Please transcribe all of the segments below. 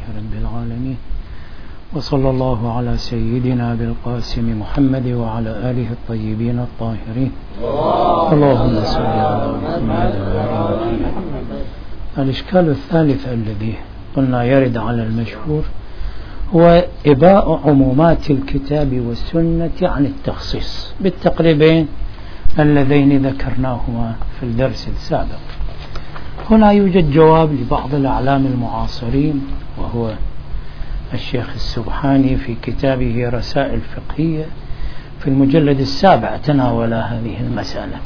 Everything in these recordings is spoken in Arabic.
رب العالمين، وصلى الله على سيدنا بالقاسم محمد وعلى آله الطيبين الطاهرين. اللهم صل على محمد وعلى آله محمد. الإشكال الثالث الذي قلنا يرد على المشهور هو إباء عمومات الكتاب والسنة عن التخصيص بالتقريبين اللذين ذكرناهما في الدرس السابق. هنا يوجد جواب لبعض الأعلام المعاصرين، وهو الشيخ السبحاني في كتابه رسائل فقهية في المجلد 7 تناول هذه المسألة،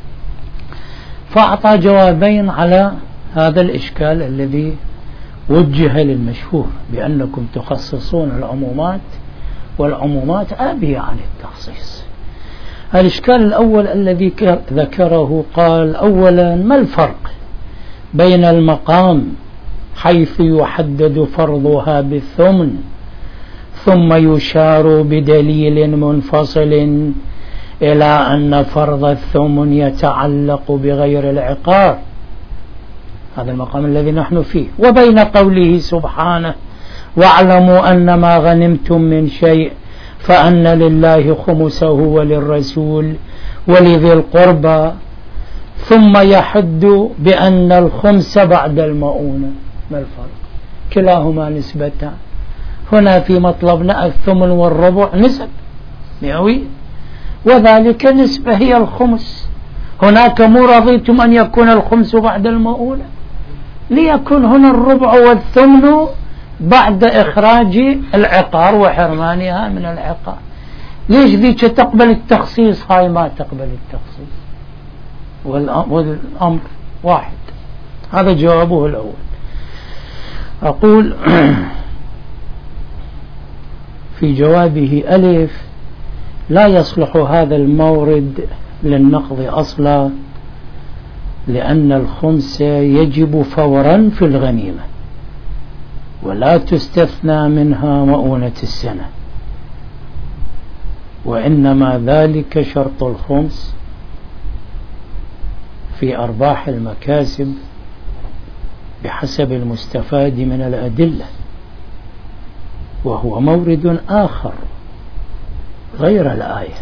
فأعطى جوابين على هذا الإشكال الذي وجه للمشهور بأنكم تخصصون العمومات والعمومات آبية عن التخصيص. الإشكال الأول الذي ذكره قال: أولا، ما الفرق بين المقام حيث يحدد فرضها بالثمن ثم يشار بدليل منفصل إلى أن فرض الثمن يتعلق بغير العقار، هذا المقام الذي نحن فيه، وبين قوله سبحانه: واعلموا أن ما غنمتم من شيء فأن لله خمسه وللرسول ولذي القربى، ثم يحد بأن الخمس بعد المؤونة. ما الفرق؟ كلاهما نسبتان. هنا في مطلبنا الثمن والربع نسب مئوية، وذلك نسبة هي الخمس. هناك مو رضيتم أن يكون الخمس بعد المؤونة، ليكون هنا الربع والثمن بعد إخراج العقار وحرمانها من العقار. ليش ذيك تقبل التخصيص هاي ما تقبل التخصيص؟ والأمر واحد. هذا جوابه الأول. أقول في جوابه: ألف، لا يصلح هذا المورد للنقض أصلا، لأن الخمس يجب فورا في الغنيمة ولا تستثنى منها مؤونة السنة، وإنما ذلك شرط الخمس في أرباح المكاسب بحسب المستفاد من الأدلة، وهو مورد آخر غير الآية،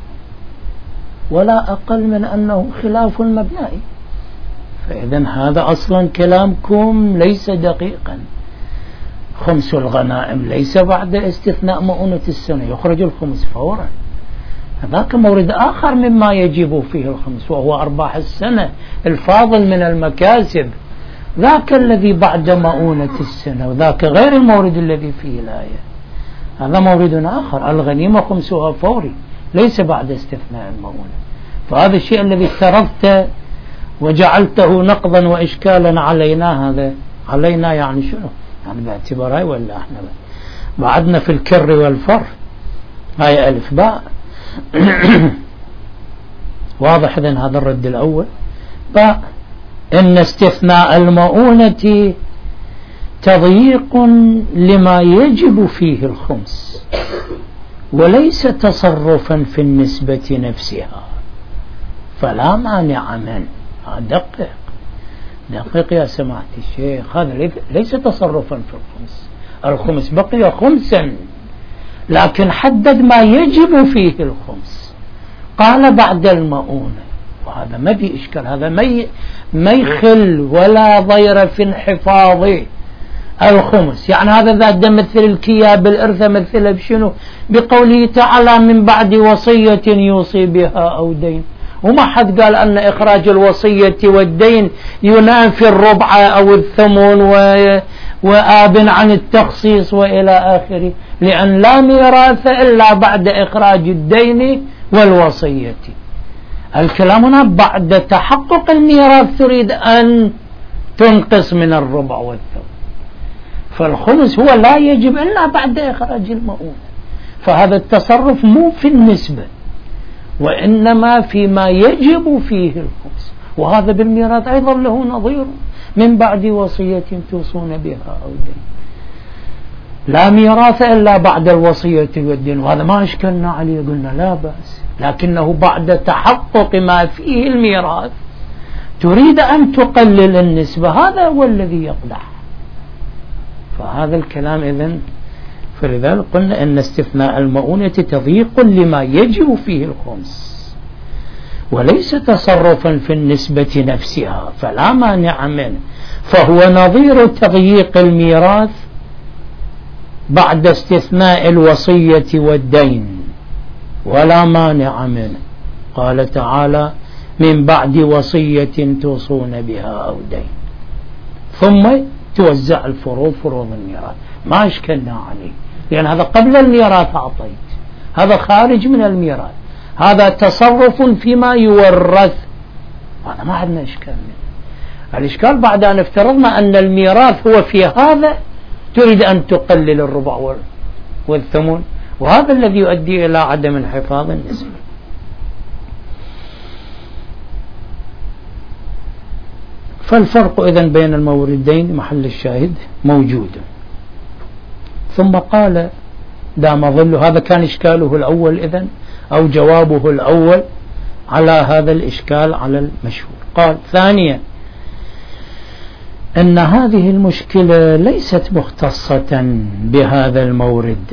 ولا أقل من أنه خلاف مبنائي. فإذن هذا أصلا كلامكم ليس دقيقا. خمس الغنائم ليس بعد استثناء مؤونة السنة، يخرج الخمس فورا. هذاك مورد آخر مما يجب فيه الخمس، وهو أرباح السنة الفاضل من المكاسب، ذاك الذي بعد مؤونة السنة، وذاك غير المورد الذي فيه الآية. هذا مورد آخر. الغنيمة خمسها فوري ليس بعد استثناء المؤونة. فهذا الشيء الذي افترضت وجعلته نقضا وإشكالا علينا، هذا علينا يعني شنو؟ يعني باعتبار هاي، ولا احنا بعدنا في الكر والفر. هاي ألف باء. واضح إذن هذا الرد الأول. باء، إن استثناء المؤونة تضييق لما يجب فيه الخمس وليس تصرفا في النسبة نفسها، فلا مانع منه. دقيق يا سماحة الشيخ، هذا ليس تصرفا في الخمس. الخمس بقي خمسا، لكن حدد ما يجب فيه الخمس، قال بعد المؤونة، وهذا ما في إشكال. هذا ما يخل ولا ضير في انحفاظ الخمس. يعني هذا ذا مثل الكياب بالإرث، مثل بشنو؟ بقوله تعالى: من بعد وصية يوصي بها أو دين. وما حد قال أن إخراج الوصية والدين ينافي الربع أو الثمن وآب عن التخصيص وإلى آخره، لأن لا ميراث إلا بعد إخراج الدين والوصية. الكلام هنا بعد تحقق الميراث تريد أن تنقص من الربع والثمن، فالخمس هو لا يجب إلا بعد إخراج المؤونة. فهذا التصرف مو في النسبة، وإنما فيما يجب فيه الخمس. وهذا بالميراث أيضا له نظير: من بعد وصية توصون بها أو دين. لا ميراث إلا بعد الوصية والدين، وهذا ما أشكلنا عليه، قلنا لا بأس، لكنه بعد تحقق ما فيه الميراث تريد أن تقلل النسبة، هذا هو الذي يقدح. فهذا الكلام إذن، فلذلك قلنا أن استثناء المؤونة تضييق لما يجب فيه الخمس وليس تصرفا في النسبة نفسها، فلا مانع منه، فهو نظير تضييق الميراث بعد استثناء الوصية والدين ولا مانع منه. قال تعالى: من بعد وصية توصون بها أو دين، ثم توزع الفروض، فروض الميراث، ما أشكلنا عليه، لأن هذا قبل الميراث أعطيت، هذا خارج من الميراث، هذا تصرف فيما يورث، هذا ما عندنا إشكال منه. الإشكال بعد أن افترضنا أن الميراث هو في هذا تريد أن تقلل الربع والثمن، وهذا الذي يؤدي إلى عدم انحفاظ النسبة. فالفرق إذن بين الموردين محل الشاهد موجود. ثم قال: دام ظل، هذا كان إشكاله الأول إذن، أو جوابه الأول على هذا الإشكال على المشهور. قال: ثانيا، أن هذه المشكلة ليست مختصة بهذا المورد،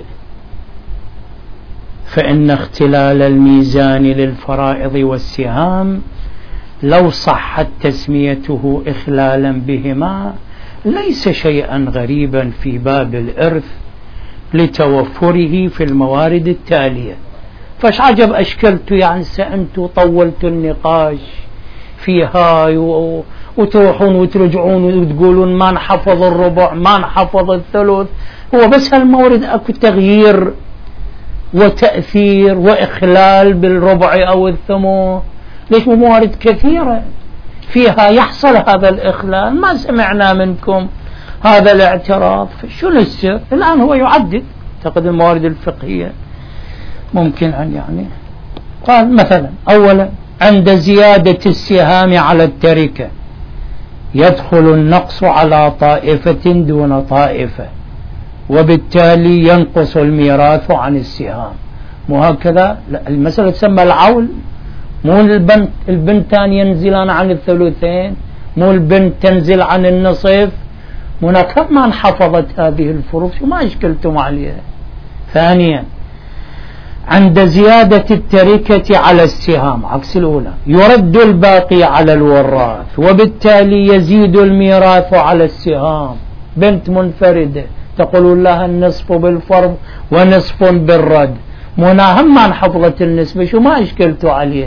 فإن اختلال الميزان للفرائض والسهام لو صحت تسميته إخلالا بهما ليس شيئا غريبا في باب الإرث لتوفره في الموارد التالية. فاش عجب أشكلت يعني أنتم طولتوا النقاش فيها وتروحون وترجعون وتقولون ما نحفظ الربع ما نحفظ الثلث، هو بس هالمورد أكو تغيير وتأثير وإخلال بالربع أو الثمن، ليش موارد كثيرة فيها يحصل هذا الإخلال؟ ما سمعنا منكم هذا الاعتراض، شنو السر؟ الآن هو يعدد تقد الموارد الفقهية ممكن أن يعني قال مثلا: أولا، عند زيادة السهام على التركة يدخل النقص على طائفة دون طائفة، وبالتالي ينقص الميراث عن السهام. مو هكذا؟ المسألة تسمى العول، مو البنتان ينزلان عن الثلثين، مو البنت تنزل عن النصف، هناك ما انحفظت هذه الفروض، شو ما اشكلتم عليها. ثانيا، عند زيادة التركة على السهام عكس الأولى يرد الباقي على الوراث، وبالتالي يزيد الميراث على السهام. بنت منفردة تقولون لها النصف بالفرض ونصف بالرد، هنا هم ما انحفظت النسبة، شو ما اشكلتوا عليها.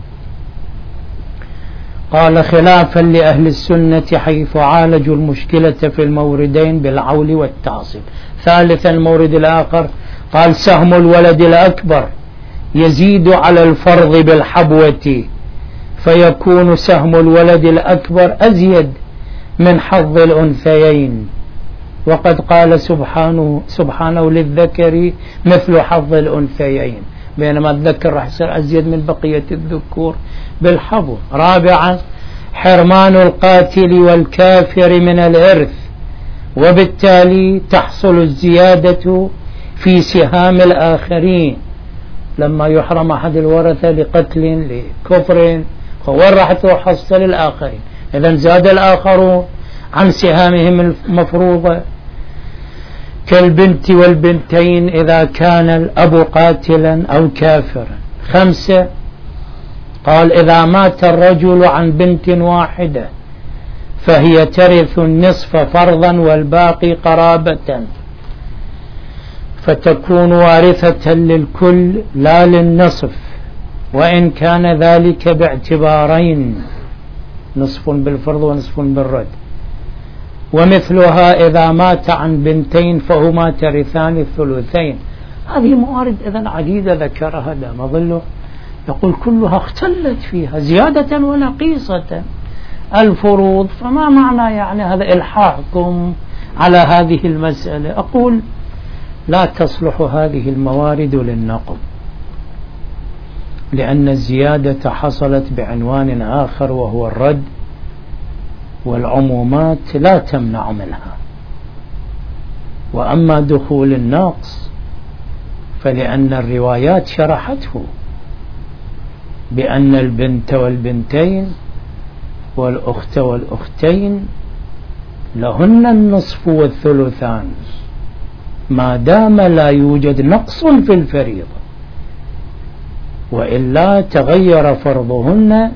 قال: خلافا لأهل السنة حيث عالجوا المشكلة في الموردين بالعول والتعصيب. ثالثا، المورد الآخر قال: سهم الولد الأكبر يزيد على الفرض بالحبوة، فيكون سهم الولد الأكبر أزيد من حظ الأنثيين، وقد قال سبحانه للذكر مثل حظ الأنثيين، بينما الذكر راح يصير أزيد من بقية الذكور بالحظ. رابعا، حرمان القاتل والكافر من الإرث، وبالتالي تحصل الزيادة في سهام الآخرين لما يحرم أحد الورثة لقتل لكفر، فوين راح تحصل الآخرين؟ إذن زاد الآخرون عن سهامهم المفروضة كالبنت والبنتين إذا كان الأب قاتلا أو كافرا. 5، قال: إذا مات الرجل عن بنت واحدة فهي ترث النصف فرضا والباقي قرابة، فتكون وارثة للكل لا للنصف، وإن كان ذلك باعتبارين، نصف بالفرض ونصف بالرد. ومثلها إذا مات عن بنتين فهما ترثان الثلثين. هذه موارد إذن عديدة ذكرها دام ظله، يقول كلها اختلت فيها زيادة ونقيصة الفروض، فما معنى يعني هذا إلحاحكم على هذه المسألة؟ أقول: لا تصلح هذه الموارد للنقل، لأن الزيادة حصلت بعنوان آخر وهو الرد، والعمومات لا تمنع منها. وأما دخول النقص فلأن الروايات شرحته بأن البنت والبنتين والأخت والأختين لهن النصف والثلثان ما دام لا يوجد نقص في الفريضة، وإلا تغير فرضهن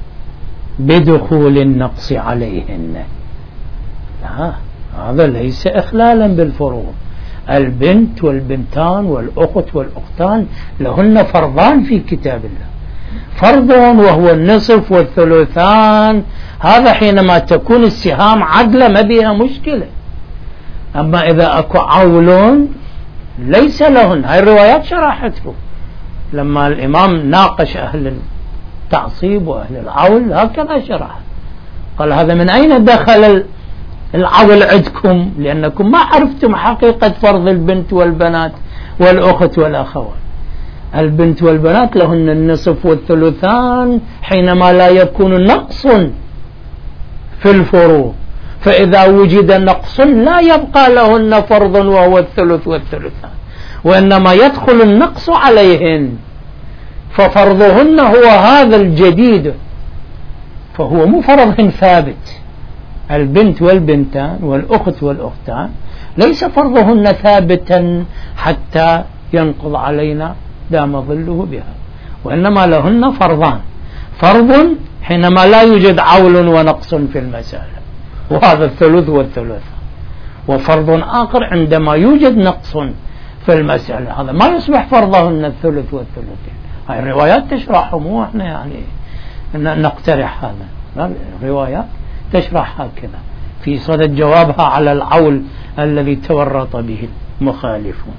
بدخول النقص عليهن. لا، هذا ليس إخلالا بالفروض. البنت والبنتان والأخت والأختان لهن فرضان في كتاب الله، فرض وهو النصف والثلثان. هذا حينما تكون السهام عدلة ما بها مشكلة. أما إذا أكو عول ليس لهن، هاي الروايات شرحته لما الإمام ناقش أهل التعصيب وأهل العول، هكذا شرح، قال هذا من أين دخل العول عندكم؟ لأنكم ما عرفتم حقيقة فرض البنت والبنات والأخت والأخوات. البنت والبنات لهن النصف والثلثان حينما لا يكون نقص في الفروض، فإذا وجد نقص لا يبقى لهن فرض وهو الثلث والثلثان، وإنما يدخل النقص عليهن، ففرضهن هو هذا الجديد، فهو مو فرض ثابت. البنت والبنتان والأخت والأختان ليس فرضهن ثابتا حتى ينقض علينا دام ظله بها، وإنما لهن فرضان: فرض حينما لا يوجد عول ونقص في المسألة، وهذا الثلث والثلث، وفرض آخر عندما يوجد نقص في المسألة، هذا ما يصبح فرضهن الثلث والثلثين. هاي الروايات تشرح، مو احنا يعني نقترح هذا، الروايات تشرح هكذا في صدد جوابها على العول الذي تورط به المخالفون.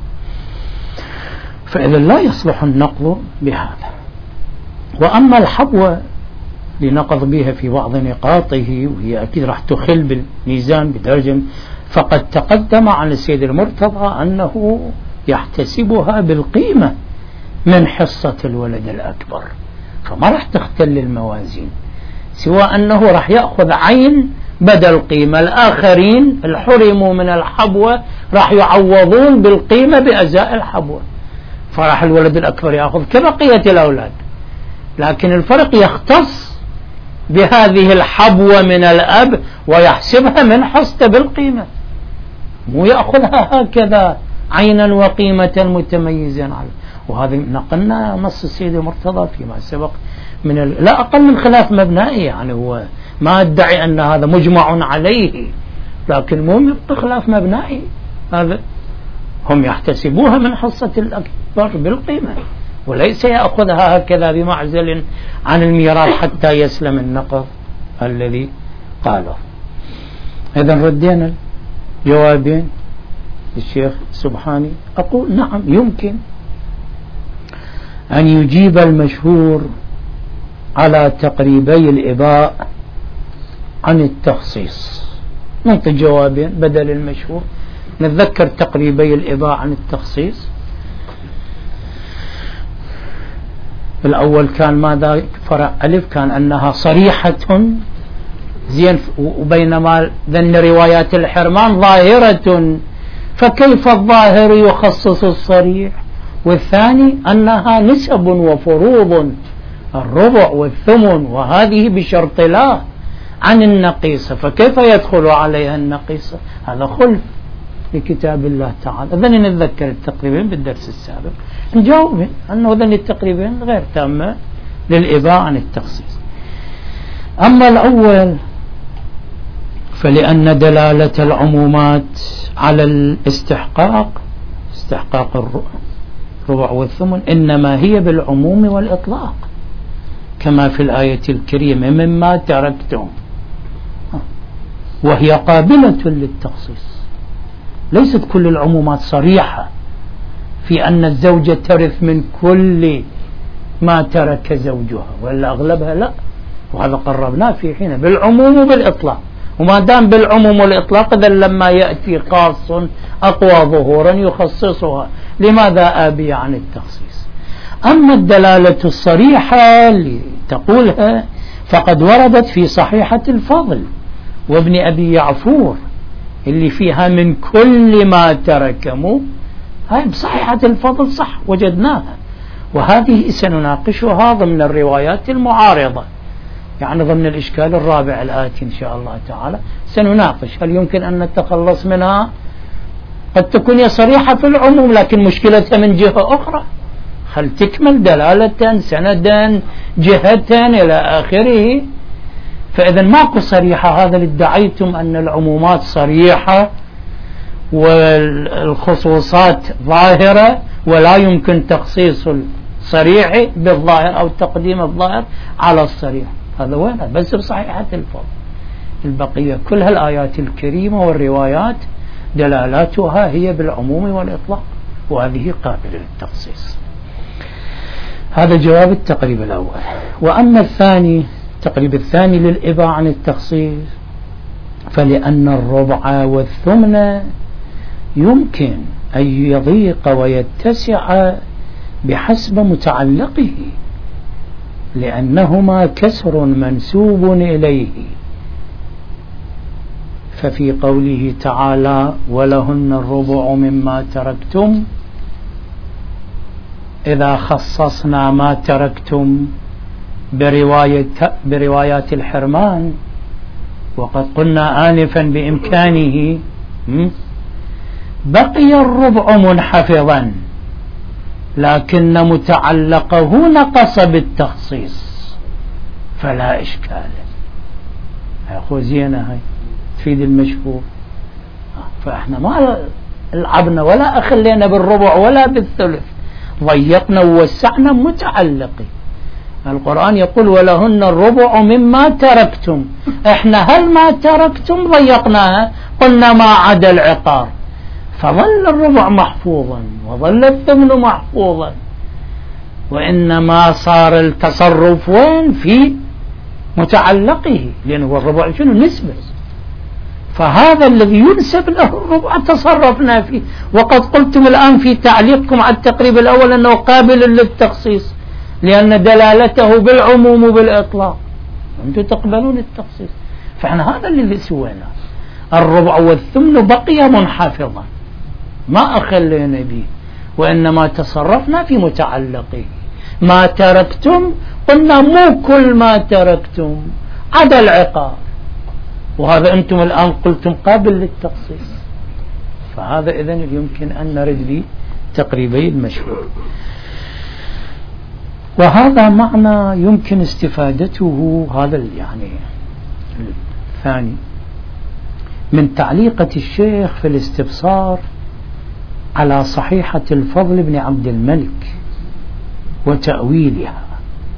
فإذا لا يصلح النقض بهذا. وأما الحبوة لنقض بها في بعض نقاطه، وهي أكيد راح تخل بالميزان بدرجة، فقد تقدم عن السيد المرتضى أنه يحتسبها بالقيمة من حصة الولد الأكبر، فما راح تختل الموازين، سوى أنه راح يأخذ عين بدل قيمة. الآخرين الحرموا من الحبوة راح يعوضون بالقيمة بأزاء الحبوة، فراح الولد الأكبر يأخذ كبقية الأولاد، لكن الفرق يختص بهذه الحبوة من الأب ويحسبها من حصته بالقيمة، مو يأخذها هكذا عينا وقيمة متميزا عنه. وهذا نقلنا نص السيد المرتضى فيما سبق من لا أقل من خلاف مبنائي، يعني هو ما أدعي أن هذا مجمع عليه، لكن مو يبقى خلاف مبنائي. هذا هم يحتسبوها من حصة الأكبر بالقيمة، وليس يأخذها هكذا بمعزل عن الميراث حتى يسلم النقض الذي قاله. إذن ردينا جوابين الشيخ سبحاني. أقول نعم، يمكن أن يجيب المشهور على تقريبي الإباء عن التخصيص. نعطي جوابين بدل المشهور. نتذكر تقريبي الإباء عن التخصيص. الأول كان ماذا؟ فرع ألف كان أنها صريحة زين، وبينما ذن روايات الحرمان ظاهرة، فكيف الظاهر يخصص الصريح؟ والثاني أنها نسب وفروض، الربع والثمن، وهذه بشرط لا عن النقيصة، فكيف يدخل عليها النقيصة؟ هذا خلف لكتاب الله تعالى. إذن نتذكر التقريبين بالدرس السابق، نجاوب أنه ذن التقريبين غير تامة للإباء عن التخصيص. أما الأول فلأن دلالة العمومات على الاستحقاق، استحقاق الربع والثمن، إنما هي بالعموم والإطلاق، كما في الآية الكريمة مما تركتم، وهي قابلة للتخصيص. ليست كل العمومات صريحة في أن الزوجة ترث من كل ما ترك زوجها، ولا أغلبها لا، وهذا قربناه في حين بالعموم وبالإطلاق. وما دام بالعموم والإطلاق، إذا لما يأتي خاص أقوى ظهورا يخصصها، لماذا آبي عن التخصيص؟ أما الدلالة الصريحة اللي تقولها فقد وردت في صحيحة الفضل وابن أبي يعفور، اللي فيها من كل ما تركموا، هاي بصحيحة الفضل صح وجدناها، وهذه سنناقشها ضمن الروايات المعارضة يعني ضمن الإشكال الرابع الآتي إن شاء الله تعالى سنناقش هل يمكن أن نتخلص منها. قد تكون صريحة في العموم لكن مشكلتها من جهة أخرى، هل تكمل دلالة سندا جهة إلى آخره. فإذا ماكو صريحة، هذا اللي ادعيتم أن العمومات صريحة والخصوصات ظاهرة ولا يمكن تخصيص الصريح بالظاهر أو تقديم الظاهر على الصريح، هذا وين؟ بس بصحيحة الفضل. البقية كلها الآيات الكريمة والروايات دلالاتها هي بالعموم والإطلاق، وهذه قابلة للتخصيص. هذا جواب التقريب الأول. وأما الثاني، التقريب الثاني للإباء عن التخصيص، فلأن الربع والثمن يمكن أن يضيق ويتسع بحسب متعلقه، لأنهما كسر منسوب إليه. ففي قوله تعالى ولهن الربع مما تركتم، إذا خصصنا ما تركتم بروايات الحرمان، وقد قلنا آنفا بإمكانه بقي الربع منحفظا لكن متعلقه نقص بالتخصيص فلا إشكال. أخو زينة هاي تفيد المشهور. فإحنا ما لعبنا ولا أخلينا بالربع ولا بالثلث، ضيقنا ووسعنا متعلقي. القرآن يقول ولهن الربع مما تركتم، احنا هل ما تركتم ضيقناها، قلنا ما عدا العقار، فظل الربع محفوظا وظل الثمن محفوظا، وإنما صار التصرف وين؟ في متعلقه، لأنه الربع شنو؟ نسبة. فهذا الذي ينسب له الربع تصرفنا فيه. وقد قلتم الآن في تعليقكم على التقريب الأول أنه قابل للتخصيص لأن دلالته بالعموم وبالإطلاق، أنتم تقبلون التخصيص. فإحنا هذا اللي سوينا، الربع والثمن بقي منحفظا ما أخلينا به، وإنما تصرفنا في متعلقه. ما تركتم قلنا مو كل ما تركتم عدا العقار، وهذا أنتم الآن قلتم قابل للتخصيص. فهذا إذن يمكن أن نرد به تقريبي المشهور. وهذا معنى يمكن استفادته، هذا يعني الثاني من تعليقة الشيخ في الاستبصار على صحيحة الفضل بن عبد الملك وتأويلها،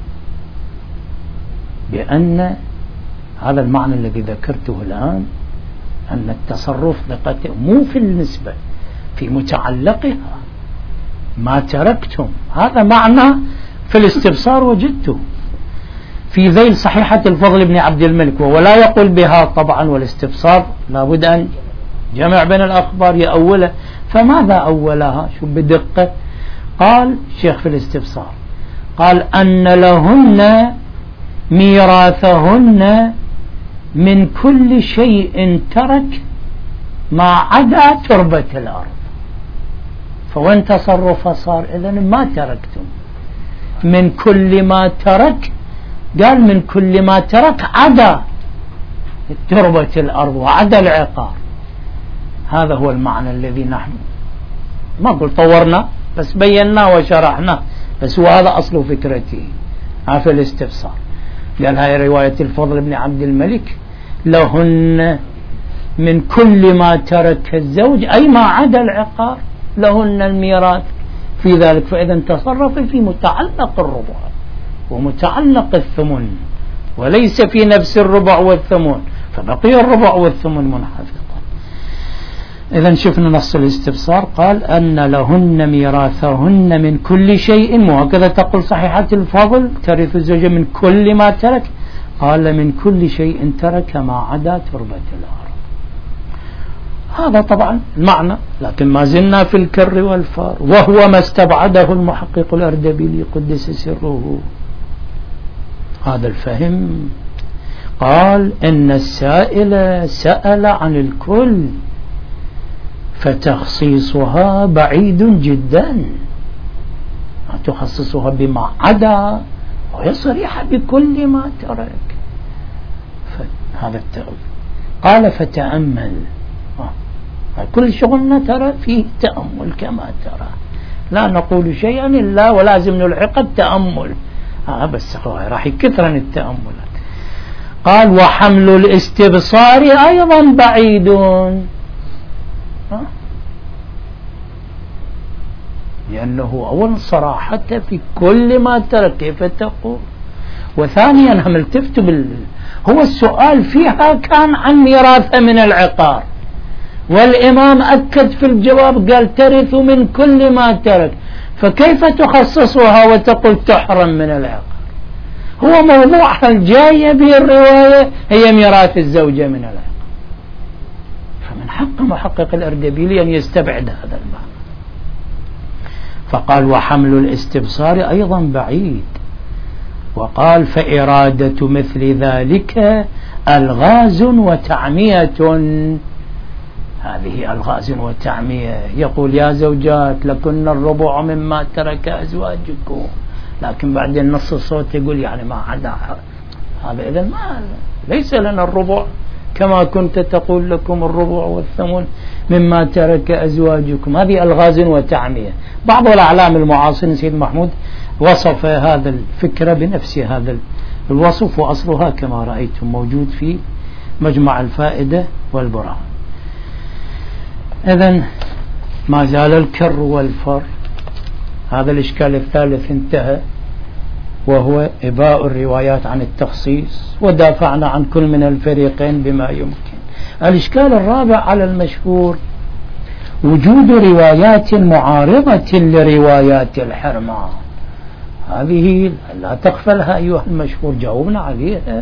بأن هذا المعنى الذي ذكرته الآن أن التصرف دقته مو في النسبة، في متعلقها. ما تركتم هذا معنى في الاستبصار وجدته في ذيل صحيحة الفضل بن عبد الملك، ولا يقول بها طبعا، والاستبصار لابد أن جمع بين الأخبار يأوله. فماذا أولها؟ شو بدقة؟ قال الشيخ في الاستبصار قال أن لهن ميراثهن من كل شيء ترك ما عدا تربة الأرض. فوين تصرف صار؟ إذن ما تركتم من كل ما ترك، قال من كل ما ترك عدا تربة الأرض وعدا العقار. هذا هو المعنى الذي نحن ما قل طورنا، بس بينا وشرحنا، بس هو هذا أصل فكرته في الاستفسار. قال هاي رواية الفضل بن عبد الملك لهن من كل ما ترك الزوج أي ما عدا العقار لهن الميراث في ذلك. فإذا تصرف في متعلق الربع ومتعلق الثمن وليس في نفس الربع والثمن، فبقي الربع والثمن منحفظا. إذا شفنا نص الاستبصار قال أن لهن ميراثهن من كل شيء، وهكذا تقول صحيحة الفضل ترث الزوجة من كل ما ترك، قال من كل شيء ترك ما عدا تربة الأرض. هذا طبعا المعنى، لكن ما زلنا في الكر والفار، وهو ما استبعده المحقق الأردبيلي قدس سره. هذا الفهم قال إن السائل سأل عن الكل فتخصيصها بعيد جدا، تخصصها بما عدا وهي صريحة بكل ما ترك. هذا التأويل. قال فتأمل، كل شغلنا ترى فيه تأمل كما ترى، لا نقول شيئا إلا ولازم نلحق التأمل، بس راح يكثرن التأملات. قال وحمل الاستبصار أيضا بعيد، لأنه أولا صراحة في كل ما ترك كيف تقول، وثانيا هم التفت هو السؤال فيها كان عن ميراث من العقار، والإمام أكد في الجواب قال ترث من كل ما ترك، فكيف تخصصها وتقول تحرم من العقار؟ هو موضوعها الجاية به الرواية هي ميراث الزوجة من العقار، فمن حق محقق الأردبيلي أن يستبعد هذا المعنى. فقال وحمل الاستبصار أيضا بعيد. وقال فإرادة مثل ذلك ألغاز وتعمية، هذه ألغاز وتعمية، يقول يا زوجات لكن الربع مما ترك أزواجكم، لكن بعدين نص الصوت يقول يعني ما عدا هذا، إذن ما ليس لنا الربع كما كنت تقول لكم الربع والثمن مما ترك أزواجكم. هذه ألغاز وتعمية. بعض الأعلام المعاصرين سيد محمود وصف هذا الفكرة بنفس هذا الوصف، وأصلها كما رأيتم موجود في مجمع الفائدة والبرهان. إذن ما زال الكر والفر. هذا الإشكال الثالث انتهى، وهو إباء الروايات عن التخصيص، ودافعنا عن كل من الفريقين بما يمكن. الإشكال الرابع على المشهور وجود روايات معارضة لروايات الحرمان. هذه لا تغفلها أيها المشهور، جاوبنا عليها،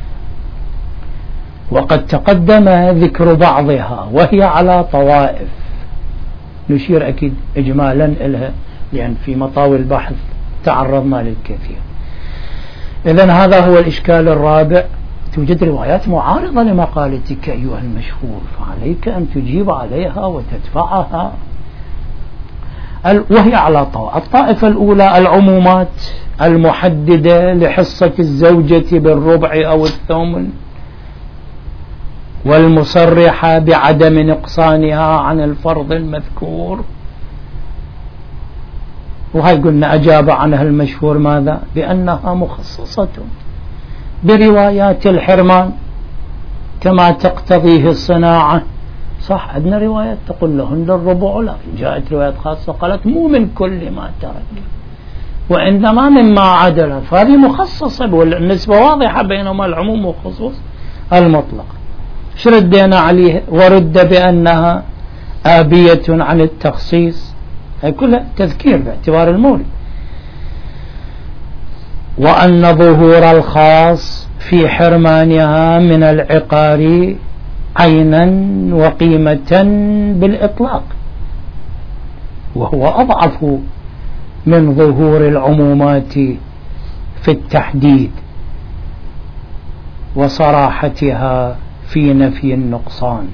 وقد تقدم ذكر بعضها وهي على طوائف، نشير أكيد إجمالا إلها لأن في مطاوي البحث تعرضنا للكثير. إذن هذا هو الإشكال الرابع، توجد روايات معارضة لمقالتك أيها المشهور، فعليك أن تجيب عليها وتدفعها، وهي على الطائفة الأولى العمومات المحددة لحصة الزوجة بالربع أو الثمن، والمصرحة بعدم نقصانها عن الفرض المذكور، وهي قلنا أجاب عنها المشهور ماذا؟ بأنها مخصصة بروايات الحرمان كما تقتضيه الصناعة. صح عندنا روايات تقول لهن الربع، لكن جاءت روايات خاصة قالت مو من كل ما ترك وإنما مما عدل، فهذه مخصصة، والنسبة واضحة بينما العموم والخصوص المطلق. شردنا عليه ورد بأنها آبية عن التخصيص، هي كلها تذكير باعتبار المولد. وأن ظهور الخاص في حرمانها من العقار عينا وقيمة بالإطلاق، وهو أضعف من ظهور العمومات في التحديد وصراحتها في نفي النقصان.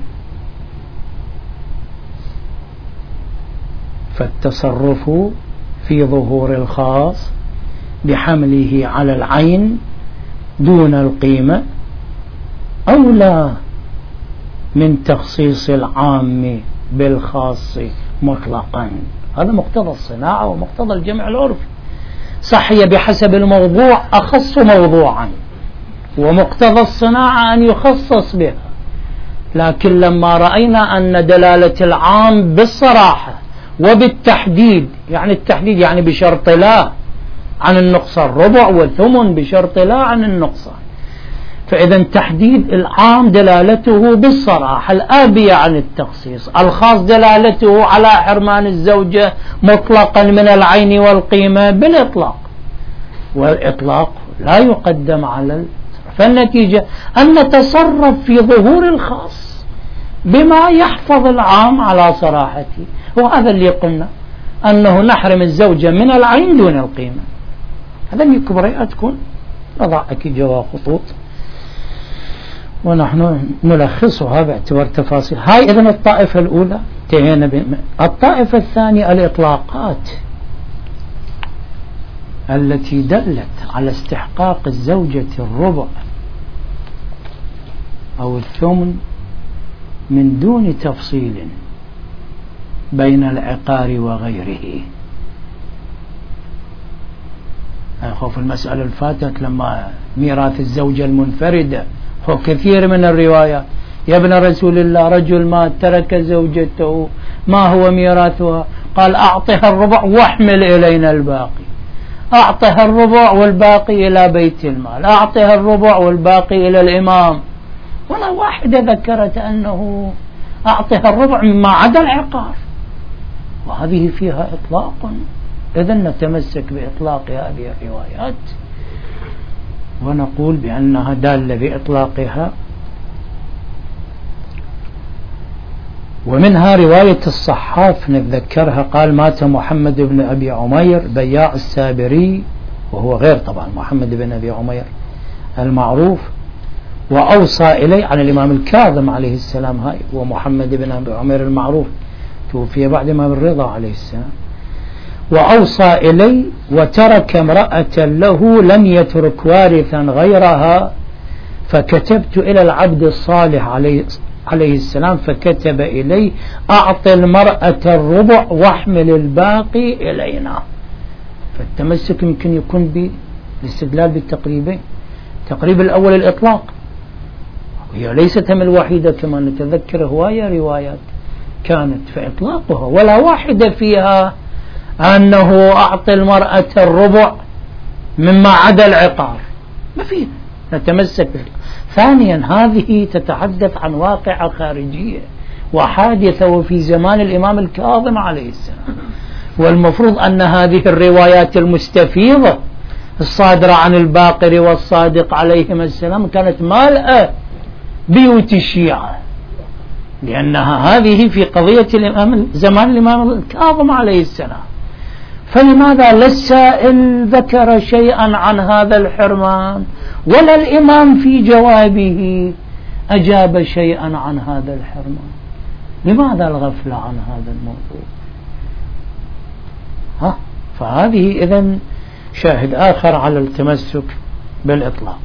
فالتصرف في ظهور الخاص بحمله على العين دون القيمة أولى من تخصيص العام بالخاص مطلقا. هذا مقتضى الصناعة ومقتضى الجمع العرفي. صحيح بحسب الموضوع أخص موضوعا، ومقتضى الصناعة أن يخصص بها، لكن لما رأينا أن دلالة العام بالصراحة وبالتحديد، يعني التحديد يعني بشرط لا عن النقصان، ربع وثمن بشرط لا عن النقصان، فإذا تحديد العام دلالته بالصراحة الآبية عن التخصيص، الخاص دلالته على حرمان الزوجة مطلقا من العين والقيمة بالإطلاق، والإطلاق لا يقدم على فالنتيجة أن نتصرف في ظهور الخاص بما يحفظ العام على صراحته، وهذا اللي قلنا أنه نحرم الزوجة من العين دون القيمة. هذا اللي كبريئة تكون نضع أكيد جوا خطوط ونحن نلخصها باعتبار تفاصيل. هاي إذن الطائفة الأولى انتهينا. الطائفة الثانية الإطلاقات التي دلت على استحقاق الزوجة الربع أو الثمن من دون تفصيل بين العقار وغيره. أخوف المسألة الفاتت لما ميراث الزوجة المنفردة، هو كثير من الروايات يا ابن رسول الله رجل ما ترك زوجته ما هو ميراثها؟ قال أعطها الربع واحمل إلينا الباقي، أعطها الربع والباقي إلى بيت المال، أعطها الربع والباقي إلى الإمام. ولا واحدة ذكرت أنه أعطها الربع مما عدا العقار، وهذه فيها إطلاق. إذن نتمسك بإطلاق هذه الروايات ونقول بأنها دالة بإطلاقها. ومنها رواية الصحاف نتذكرها، قال مات محمد بن أبي عمير بياع السابري، وهو غير طبعا محمد بن أبي عمير المعروف، وأوصى إليه عن الإمام الكاظم عليه السلام، هاي ومحمد بن أبي عمير المعروف توفي بعد الإمام الرضا عليه السلام. وأوصى إلي وترك امرأة له لم يترك وارثا غيرها، فكتبت إلى العبد الصالح عليه السلام فكتب إلي أعط المرأة الربع واحمل الباقي إلينا. فالتمسك يمكن يكون بالاستدلال بالتقريبين. التقريب الأول الإطلاق، هي ليست من الوحيدة كما نتذكر هواية روايات كانت فإطلاقها ولا واحدة فيها أنه أعطي المرأة الربع مما عدا العقار، ما فيه، نتمسك به. ثانيا هذه تتحدث عن واقعة خارجية وحادثة وفي زمان الإمام الكاظم عليه السلام، والمفروض أن هذه الروايات المستفيضة الصادرة عن الباقر والصادق عليهما السلام كانت مالئة بيوت الشيعة، لأنها هذه في قضية زمان الإمام الكاظم عليه السلام. فلماذا لا السائل ذكر شيئا عن هذا الحرمان ولا الإمام في جوابه أجاب شيئا عن هذا الحرمان؟ لماذا الغفلة عن هذا الموضوع؟ فهذه إذن شاهد آخر على التمسك بالإطلاق.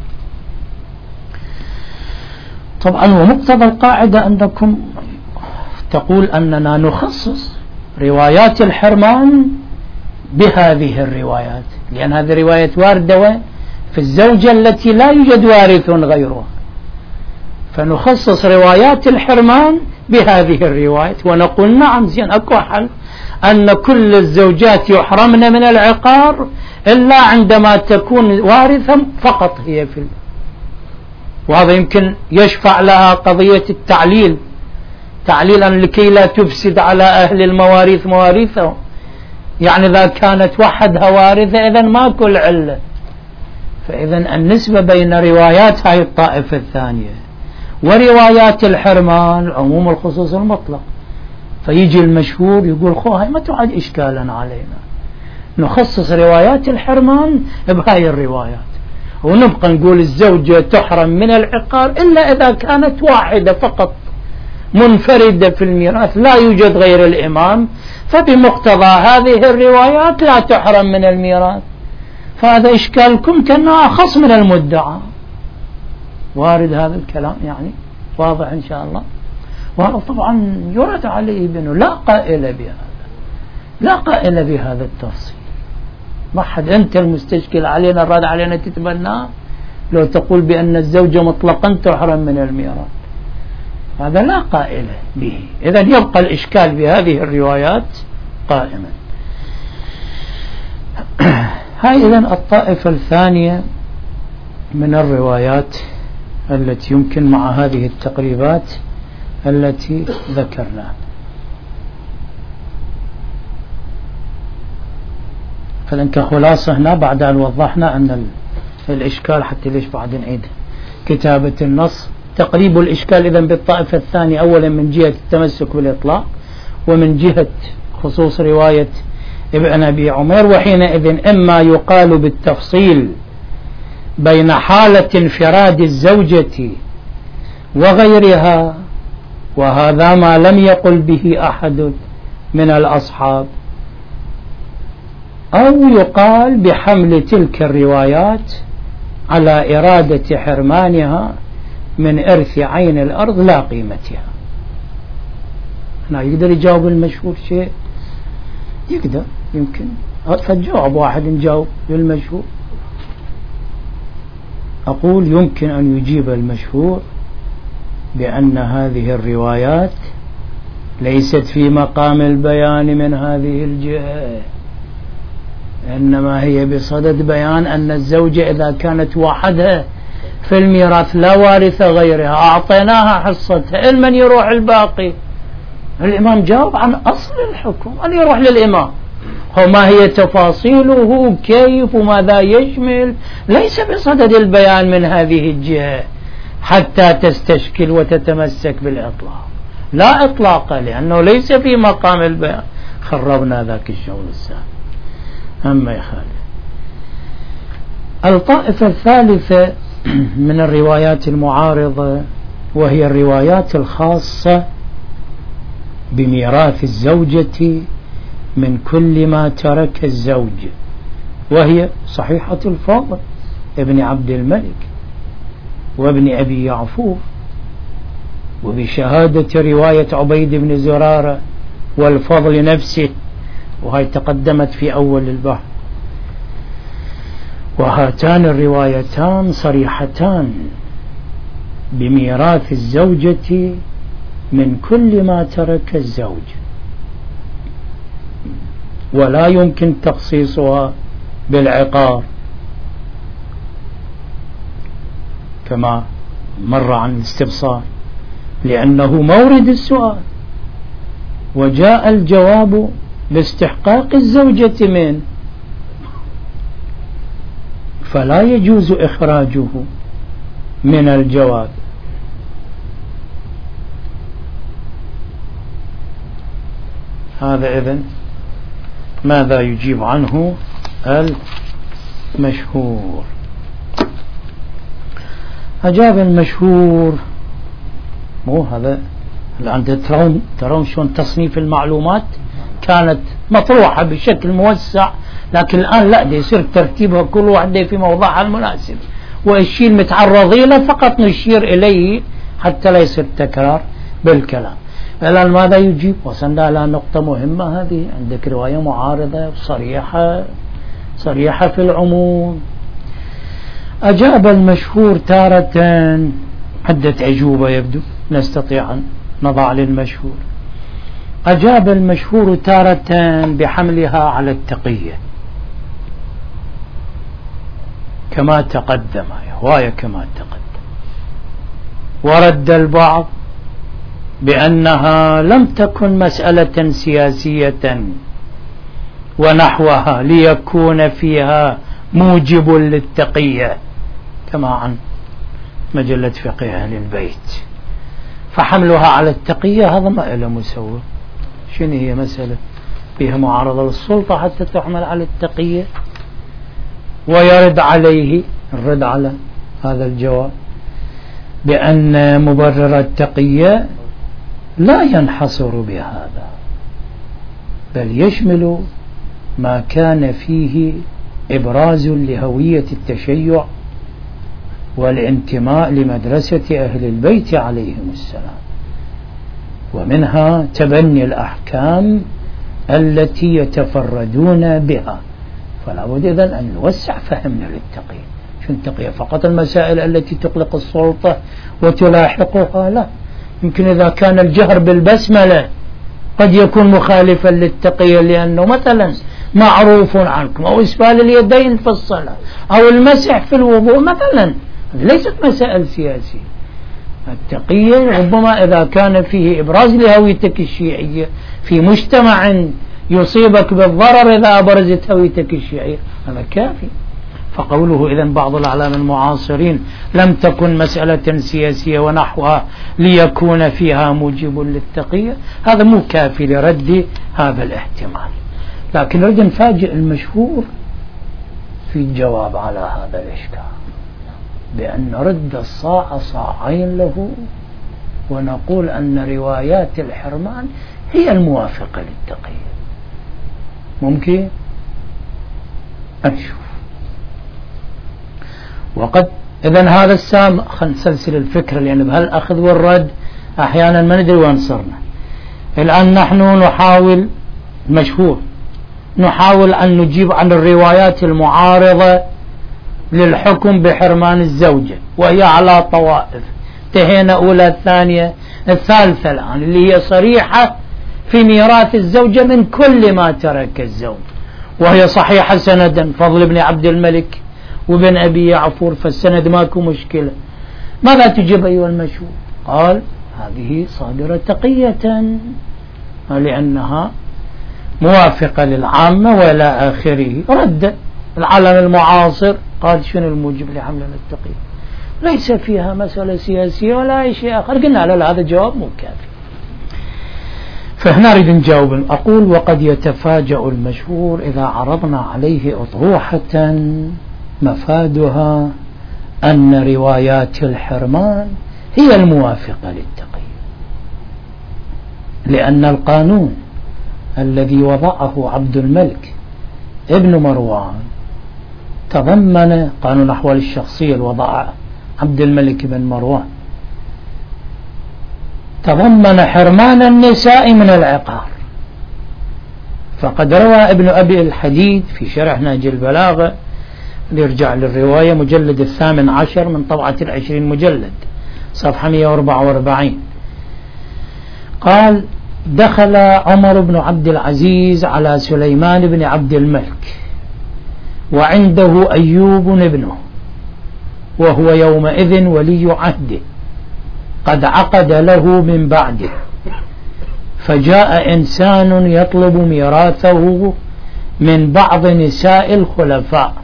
طبعا ومقتضى القاعدة أنكم تقول أننا نخصص روايات الحرمان بهذه الروايات، لأن هذه الرواية واردة في الزوجة التي لا يوجد وارث غيرها، فنخصص روايات الحرمان بهذه الروايات ونقول نعم زين أكو حل أن كل الزوجات يحرمن من العقار إلا عندما تكون وارثا فقط هي في وهذا يمكن يشفع لها قضية التعليل، تعليلا لكي لا تفسد على أهل المواريث مواريثهم، يعني إذا كانت وحدها وارثة إذن ما كل علة. فإذن النسبة بين روايات هاي الطائفة الثانية وروايات الحرمان عموم الخصوص المطلق، فيجي المشهور يقول هاي ما تعد إشكالا علينا، نخصص روايات الحرمان بهاي الروايات ونبقى نقول الزوجة تحرم من العقار إلا إذا كانت واحدة فقط منفردة في الميراث لا يوجد غير الإمام، فبمقتضى هذه الروايات لا تحرم من الميراث. فهذا إشكالكم كأنه أخص من المدعى. وارد هذا الكلام يعني واضح إن شاء الله. وهذا طبعا يرد عليه بأنه لا قائل بهذا، لا قائل بهذا التفصيل. ما حد أنت المستشكل علينا الرد علينا تتبناه لو تقول بأن الزوجة مطلقا تحرم من الميراث، هذا لا قائل به. إذن يبقى الإشكال بهذه الروايات قائما. هاي إذن الطائفة الثانية من الروايات التي يمكن مع هذه التقريبات التي ذكرناها. فلن كخلاصة هنا بعد أن وضحنا أن الإشكال حتى ليش بعد نعيد كتابة النص تقريب الإشكال إذن بالطائفة الثانية أولا من جهة التمسك بالإطلاق ومن جهة خصوص رواية ابن أبي عمير، وحينئذ إما يقال بالتفصيل بين حالة انفراد الزوجة وغيرها، وهذا ما لم يقل به أحد من الأصحاب، أو يقال بحمل تلك الروايات على إرادة حرمانها من إرث عين الأرض لا قيمتها. هنا يقدر يجاوب المشهور شيء؟ يقدر، يمكن فجاوب واحد نجاوب للمشهور. أقول يمكن أن يجيب المشهور بأن هذه الروايات ليست في مقام البيان من هذه الجهة، إنما هي بصدد بيان أن الزوجة إذا كانت وحدها في الميراث لا وارث غيرها أعطيناها حصتها، المن يروح الباقي. الإمام جاوب عن أصل الحكم أن يروح للإمام، وما هي تفاصيله كيف وماذا يشمل ليس بصدد البيان من هذه الجهة حتى تستشكل وتتمسك بالإطلاق، لا إطلاق، لأنه ليس في مقام البيان. خربنا ذاك الشغل السابق. أما يا خالد، الطائفة الثالثة من الروايات المعارضة وهي الروايات الخاصة بميراث الزوجة من كل ما ترك الزوج، وهي صحيحة الفاضل ابن عبد الملك وابن أبي يعفور، وبشهادة رواية عبيد بن زرارة والفضل نفسه، وهي تقدمت في أول البحث. وهاتان الروايتان صريحتان بميراث الزوجة من كل ما ترك الزوج، ولا يمكن تخصيصها بالعقار كما مر عن الاستبصار، لأنه مورد السؤال، وجاء الجواب باستحقاق الزوجة منه، فلا يجوز إخراجه من الجواب. هذا إذن ماذا يجيب عنه المشهور. أجاب المشهور، مو هذا الآن ترون شلون تصنيف المعلومات كانت مطروحة بشكل موسع، لكن الآن لا، دي يصير ترتيبها كل واحدة في موضعها المناسب، والشيء المتعرضي له فقط نشير إليه حتى لا يصير تكرار بالكلام. الآن ماذا يجيب؟ وصلنا إلى نقطة مهمة، هذه عندك رواية معارضة صريحة في العموم. أجاب المشهور تارة، عدة أجوبة يبدو نستطيع أن نضع للمشهور. أجاب المشهور تارة بحملها على التقية كما تقدم، رواية كما تقدم، ورد البعض بأنها لم تكن مسألة سياسية ونحوها ليكون فيها موجب للتقية، كما عن مجلة فقه أهل البيت. فحملها على التقية هذا ما إله مسوى. شنو هي مسألة فيها معارضة للسلطة حتى تحمل على التقية؟ ويرد عليه الرد على هذا الجواب بأن مبرر التقية لا ينحصر بهذا، بل يشمل ما كان فيه إبراز لهوية التشيع والانتماء لمدرسة أهل البيت عليهم السلام، ومنها تبني الأحكام التي يتفردون بها. فلا بد إذن أن نوسع فهمنا للتقية. شو التقية؟ فقط المسائل التي تقلق السلطة وتلاحقها؟ لا، يمكن إذا كان الجهر بالبسملة قد يكون مخالفا للتقية، لأنه مثلا معروف عنكم، أو إسبال اليدين في الصلاة، أو المسح في الوضوء مثلا، ليست مسائل سياسية. التقية ربما إذا كان فيه إبراز لهويتك الشيعية في مجتمع يصيبك بالضرر إذا أبرزت هويتك الشيعية، هذا كافي. فقوله إذن بعض الأعلام المعاصرين لم تكن مسألة سياسية ونحوها ليكون فيها موجب للتقية، هذا مو كافي لرد هذا الاحتمال. لكن نريد نفاجئ المشهور في الجواب على هذا الإشكال بأن نرد الصاع صاعين له، ونقول أن روايات الحرمان هي الموافقة للتقية. ممكن أنشوف. وقد إذن هذا السام خلينا نسلسل الفكرة، لأن بهالأخذ والرد أحيانا ما ندري وين صرنا. الآن نحن نحاول مشهور نحاول أن نجيب عن الروايات المعارضة للحكم بحرمان الزوجة، وهي على طوائف، انتهينا أولى الثانية الثالثة الآن اللي هي صريحة في ميراث الزوجة من كل ما ترك الزوج، وهي صحيحة سندا، فضل بن عبد الملك وابن أبي يعفور، فالسند ماكو مشكلة. ماذا تجيب أيها المشهور؟ قال هذه صادرة تقية لأنها موافقة للعامة وإلى آخره. رد العالم المعاصر قال شنو الموجب لحملنا التقية؟ ليس فيها مسألة سياسية ولا أي شيء آخر. قلنا لا هذا جواب مو كافي. فهنا نريد نجاوب. أقول وقد يتفاجأ المشهور إذا عرضنا عليه أطروحة مفادها أن روايات الحرمان هي الموافقة للتقية، لأن القانون الذي وضعه عبد الملك ابن مروان تضمن قانون أحوال الشخصية الوضع عبد الملك بن مروان تضمن حرمان النساء من العقار. فقد روى ابن أبي الحديد في شرح نهج البلاغة، يرجع للرواية مجلد 18 من طبعة 20 مجلد صفحة 144، قال دخل عمر بن عبد العزيز على سليمان بن عبد الملك وعنده أيوب ابنه، وهو يومئذ ولي عهده قد عقد له من بعده، فجاء إنسان يطلب ميراثه من بعض نساء الخلفاء،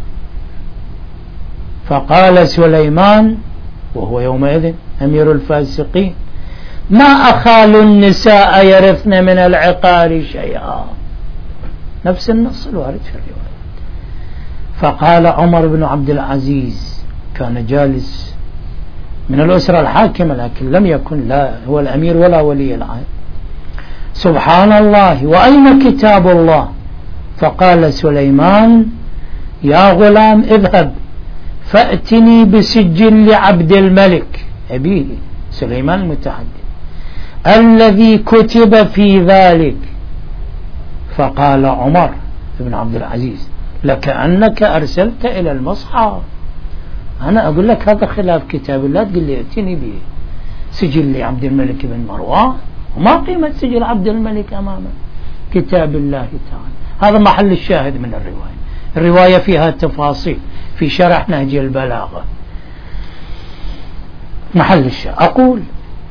فقال سليمان وهو يومئذ أمير الفاسقين ما أخال النساء يرثن من العقار شيئا، نفس النص الوارد في الرواية. فقال عمر بن عبد العزيز كان جالس من الأسرة الحاكمة لكن لم يكن لا هو الأمير ولا ولي العهد، سبحان الله وأين كتاب الله؟ فقال سليمان يا غلام اذهب فأتني بسجل عبد الملك أبيه سليمان المتحدث الذي كتب في ذلك. فقال عمر بن عبد العزيز لكأنك أرسلت إلى المصحف، أنا أقول لك هذا خلاف كتاب الله تقول لي ائتني به سجل عبد الملك بن مروان، وما قيمة سجل عبد الملك أمام كتاب الله تعالى. هذا محل الشاهد من الرواية. الرواية فيها تفاصيل في شرح نهج البلاغة محل الشاهد. أقول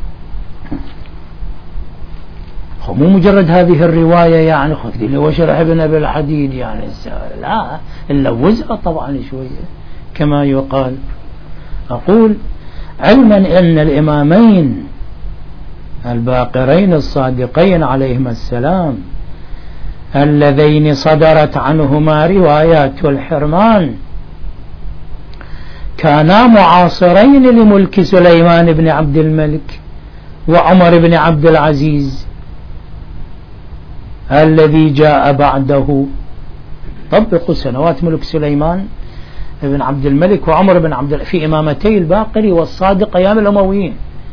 مو مجرد هذه الرواية يعني خذ لي وشرح ابن أبي الحديد يعني لا نلوزها طبعا شوية كما يقال. أقول علما أن الإمامين الباقرين الصادقين عليهما السلام اللذين صدرت عنهما روايات الحرمان كانا معاصرين لملك سليمان بن عبد الملك وعمر بن عبد العزيز الذي جاء بعده. طبقوا سنوات ملك سليمان بن عبد الملك وعمر بن عبد في إمامتي الباقر والصادق أيام الأمويين.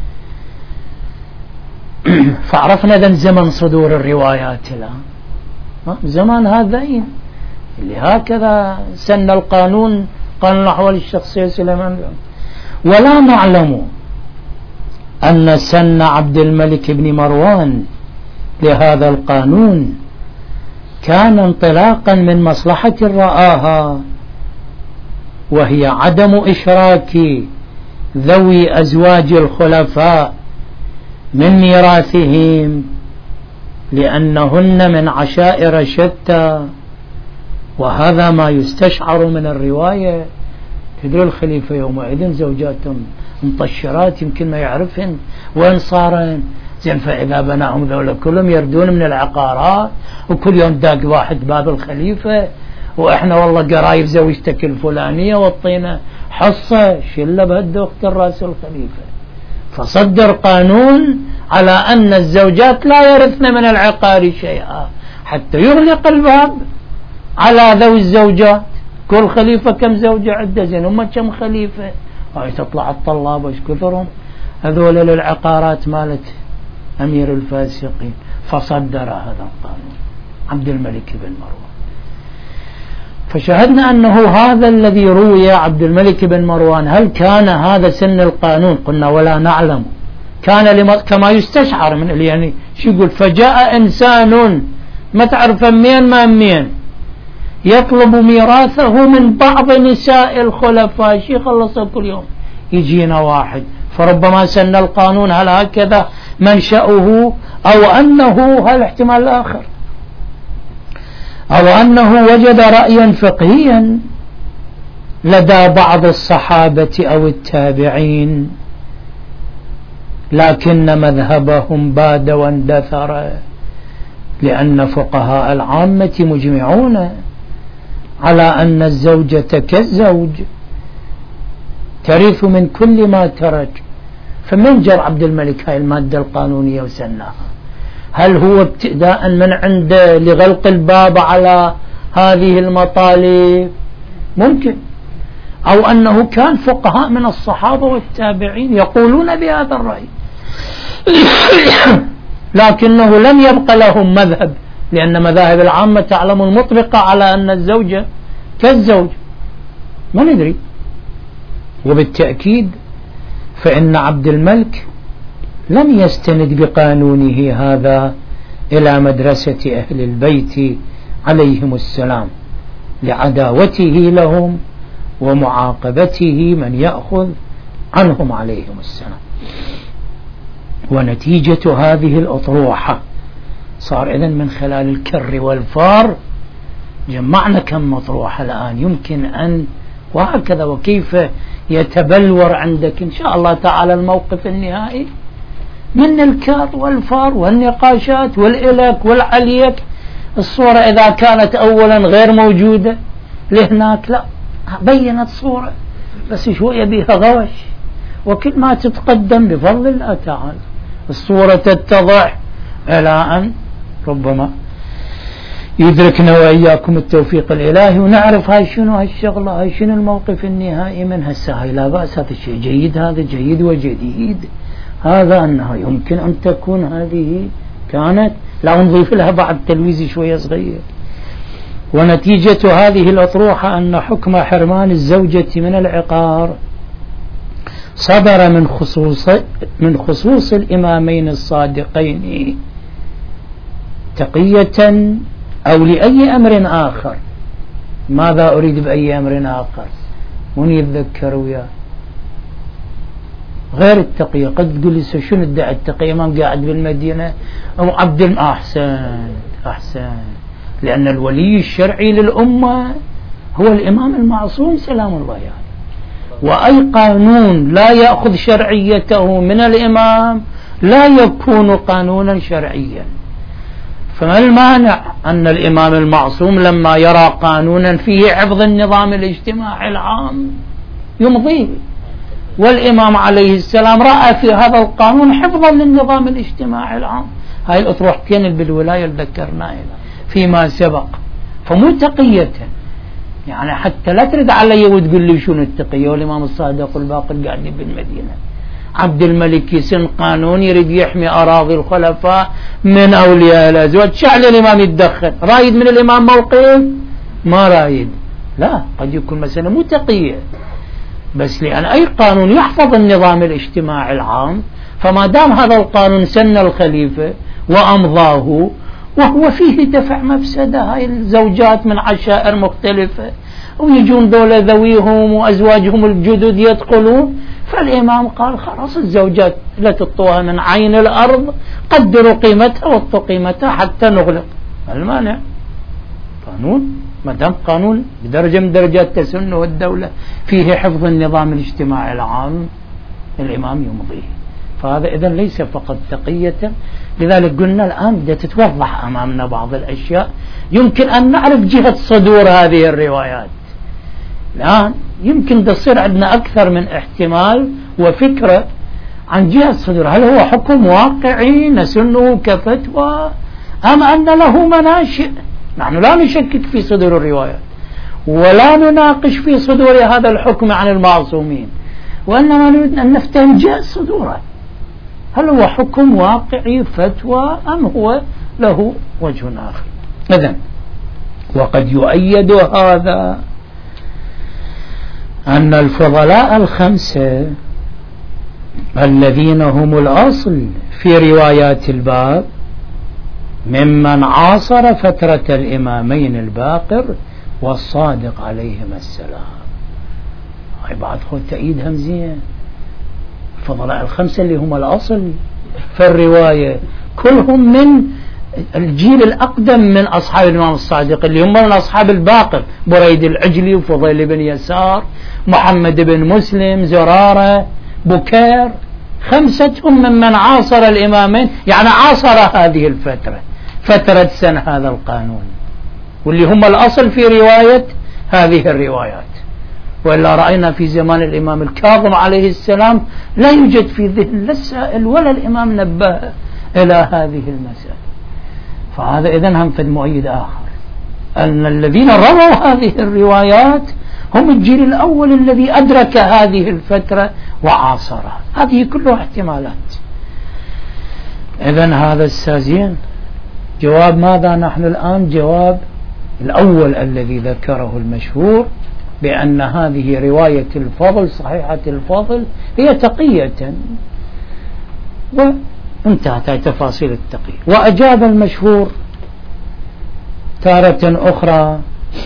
فعرفنا ذا زمن صدور الروايات الآن زمان هذين اللي هكذا سن القانون قانون الأحوال الشخصية سليمان، ولا نعلم أن سن عبد الملك بن مروان لهذا القانون كان انطلاقا من مصلحة رآها، وهي عدم إشراك ذوي أزواج الخلفاء من ميراثهم لأنهن من عشائر شتى، وهذا ما يستشعر من الرواية. تدري الخليفة يومئذ زوجات مطشرات يمكن ما يعرفن وين صارن زين، فإذا بناهم ذولا كلهم يردون من العقارات وكل يوم داق واحد باب الخليفة وإحنا والله قرايب زوجتك الفلانية والطينة حصة شلة بهالدوقت الراس الخليفة. فصدر قانون على أن الزوجات لا يرثن من العقار شيئا حتى يغلق الباب على ذوي الزوجات. كل خليفة كم زوجة عدة زين هم كم خليفة هاي تطلع الطلاب وش كثرهم هذول للعقارات مالت أمير الفاسقين، فصدر هذا القانون عبد الملك بن مروان. فشاهدنا أنه هذا الذي روي عبد الملك بن مروان هل كان هذا سن القانون؟ قلنا ولا نعلم. كان كما يستشعر من يعني شو يقول فجاء إنسان ما تعرف مين يطلب ميراثه من بعض نساء الخلفاء، شي خلصه كل يوم يجينا واحد. فربما سن القانون هل هكذا منشأه، أو أنه هل احتمال الآخر، أو أنه وجد رأيا فقهيا لدى بعض الصحابة أو التابعين لكن مذهبهم باد واندثر، لأن فقهاء العامة مجمعون على أن الزوجة كالزوج ترث من كل ما ترك. فمن جر عبد الملك هاي المادة القانونية وسناها؟ هل هو ابتداء من عنده لغلق الباب على هذه المطالب؟ ممكن. أو أنه كان فقهاء من الصحابة والتابعين يقولون بهذا الرأي لكنه لم يبقى لهم مذهب، لأن مذاهب العامة تعلم المطبقة على أن الزوجة كالزوج، ما ندري. وبالتأكيد فإن عبد الملك لم يستند بقانونه هذا إلى مدرسة أهل البيت عليهم السلام لعداوته لهم ومعاقبته من يأخذ عنهم عليهم السلام. ونتيجة هذه الأطروحة صار إذن من خلال الكر والفار جمعنا كم مطروحة الآن يمكن أن وهكذا. وكيف يتبلور عندك إن شاء الله تعالى الموقف النهائي من الكر والفار والنقاشات والإلك والعليك. الصورة إذا كانت أولا غير موجودة لهناك لا بينت صورة بس شوية بها غوش، وكل ما تتقدم بفضل الله تعالى الصورة تتضح إلى أن ربما يدركنا وإياكم التوفيق الإلهي ونعرف هاي شنو هالشغلة، هاي شنو الموقف النهائي من هسه. لا بأس، هذا شيء جيد، هذا جيد وجديد، هذا أنها يمكن أن تكون هذه كانت لا نضيف لها بعد تلويز شوية صغير. ونتيجة هذه الأطروحة أن حكم حرمان الزوجة من العقار صدر من خصوص الإمامين الصادقين تقية أو لأي أمر آخر. ماذا أريد بأي أمر آخر؟ من يتذكر وياه غير التقية؟ قد تقول لي شنو ادعى التقية؟ ما قاعد بالمدينة أو عبد أحسن لأن الولي الشرعي للأمة هو الإمام المعصوم سلام الله عليه، وأي قانون لا يأخذ شرعيته من الإمام لا يكون قانونا شرعيا. فما المانع أن الإمام المعصوم لما يرى قانونا فيه حفظ النظام الاجتماعي العام يمضيه، والإمام عليه السلام رأى في هذا القانون حفظا للنظام الاجتماعي العام. هاي الأطروحتين بالولاية اللي ذكرناها فيما سبق. فمو تقية يعني حتى لا ترد علي وتقول لي شنو التقية والإمام الصادق والباقر قاعدين بالمدينة. عبد الملك يسن قانون يريد يحمي أراضي الخلفاء من أولياء الأزواج، شعل الإمام يتدخل، رايد من الإمام موقف؟ ما رايد. لا، قد يكون مثلا مو تقية بس لأن أي قانون يحفظ النظام الاجتماعي العام، فما دام هذا القانون سن الخليفة وأمضاه وهو فيه دفع مفسدة، هاي الزوجات من عشائر مختلفة ويجون دولة ذويهم وأزواجهم الجدد يدخلون، فالإمام قال خلاص الزوجات لا تطوها من عين الأرض، قدروا قيمتها وطوا قيمتها حتى نغلق. المانع قانون ما دام قانون بدرجة من درجات تسنه الدولة فيه حفظ النظام الاجتماعي العام الإمام يمضيه. فهذا إذن ليس فقط تقية. لذلك قلنا الآن بدأت تتوضح أمامنا بعض الأشياء يمكن أن نعرف جهة صدور هذه الروايات. الآن يمكن تصير عندنا أكثر من احتمال وفكرة عن جهة صدور. هل هو حكم واقعي نسنه كفتوى أم أن له مناشئ؟ نحن لا نشكك في صدور الروايات ولا نناقش في صدور هذا الحكم عن المعصومين، وإنما نريد أن نفتهم جهة صدوره، هل هو حكم واقعي فتوى أم هو له وجه آخر؟ إذن وقد يؤيد هذا أن الفضلاء الخمسة الذين هم الأصل في روايات الباب ممن عاصر فترة الإمامين الباقر والصادق عليهما السلام. هاي بعد خذ تأييد همزين. الفضلاء الخمسة اللي هم الأصل في الرواية كلهم من الجيل الأقدم من أصحاب الإمام الصادق، اللي هم من أصحاب الباقر: بريد العجلي وفضيل بن يسار، محمد بن مسلم، زرارة، بكير، خمستهم ممن عاصر الإمامين، يعني عاصر هذه الفترة، فترة سن هذا القانون، واللي هم الأصل في رواية هذه الروايات. وإلا رأينا في زمان الإمام الكاظم عليه السلام لا يوجد في ذهن لا السائل ولا الإمام نبه إلى هذه المسألة. فهذا إذن هم فد مؤيد آخر، أن الذين رووا هذه الروايات هم الجيل الأول الذي أدرك هذه الفترة وعاصرها. هذه كلها احتمالات. إذن هذا السازين جواب ماذا نحن الآن؟ جواب الأول الذي ذكره المشهور بأن هذه رواية الفضل صحيحة الفضل هي تقية، وانتهت تفاصيل التقية. وأجاب المشهور تارة أخرى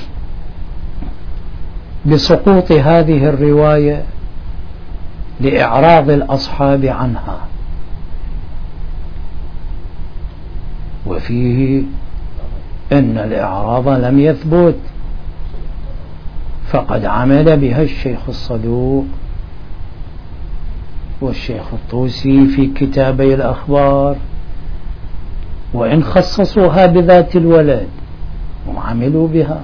بسقوط هذه الرواية لإعراض الأصحاب عنها، وفيه إن الإعراض لم يثبت، فقد عمل بها الشيخ الصدوق والشيخ الطوسي في كتابي الأخبار، وإن خصصوها بذات الولد وعملوا بها.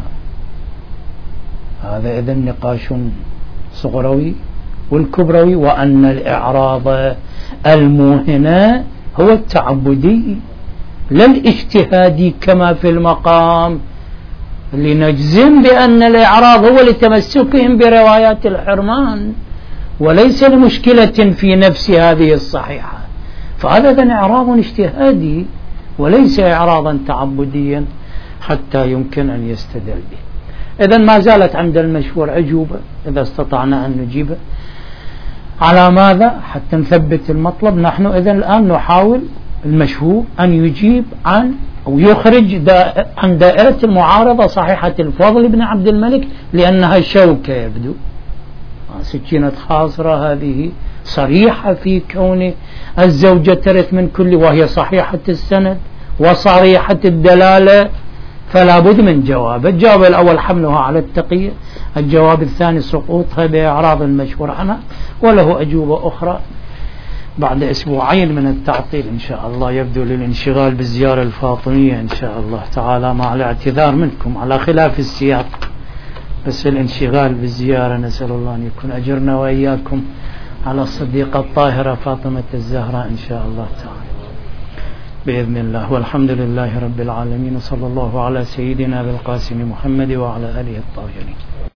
هذا إذن نقاش صغروي. والكبروي وأن الإعراض الموهن هو التعبدي لا الاجتهادي كما في المقام، لنجزم بأن الإعراض هو لتمسكهم بروايات الحرمان وليس لمشكلة في نفس هذه الصحيحة. فهذا إذن إعراض اجتهادي وليس إعراضا تعبديا حتى يمكن أن يستدل به. إذن ما زالت عند المشهور عجوبة إذا استطعنا أن نجيبه. على ماذا؟ حتى نثبت المطلب. نحن إذن الآن نحاول المشهور أن يجيب عن أو يخرج عن دائرة المعارضة صحيحة الفضل بن عبد الملك، لأنها شوكة يبدو سكينة خاصرة هذه صريحة في كون الزوجة ترث من كل، وهي صحيحة السند وصريحة الدلالة، فلا بد من جواب. الجواب الأول حملها على التقية، الجواب الثاني سقوطها بإعراض المشهور عنها، وله أجوبة أخرى بعد أسبوعين من التعطيل إن شاء الله، يبدو للانشغال بالزيارة الفاطمية إن شاء الله تعالى، مع الاعتذار منكم على خلاف السياق، بس الانشغال بالزيارة نسأل الله أن يكون أجرنا وإياكم على الصديقة الطاهرة فاطمة الزهراء إن شاء الله تعالى بإذن الله. والحمد لله رب العالمين، وصلى الله على سيدنا بالقاسم محمد وعلى آله الطاهرين.